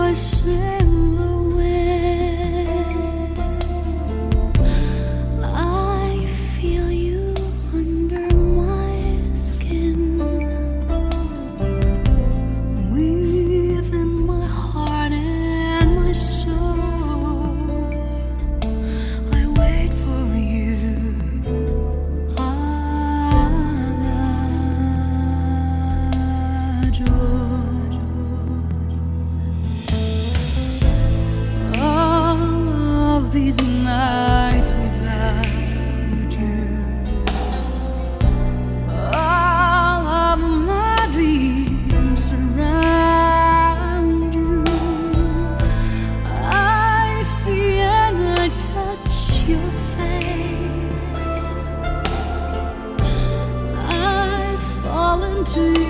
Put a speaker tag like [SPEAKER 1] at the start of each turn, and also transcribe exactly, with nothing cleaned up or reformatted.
[SPEAKER 1] voice in the wind. I feel you under my skin, within my heart and my soul. I wait for you. These nights without you, all of my dreams surround you. I see and I touch your face. I fall into